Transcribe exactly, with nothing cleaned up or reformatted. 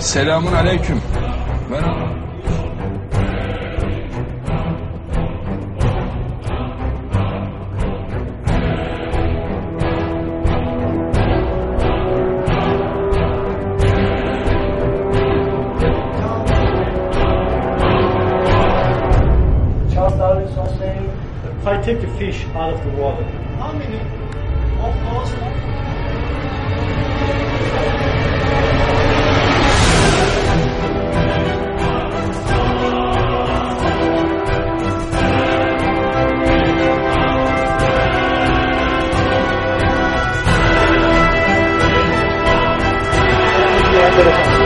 Selamun aleyküm. Merhaba. Charles Darwin's not saying, if I take the fish out of the water, how many of course the end of the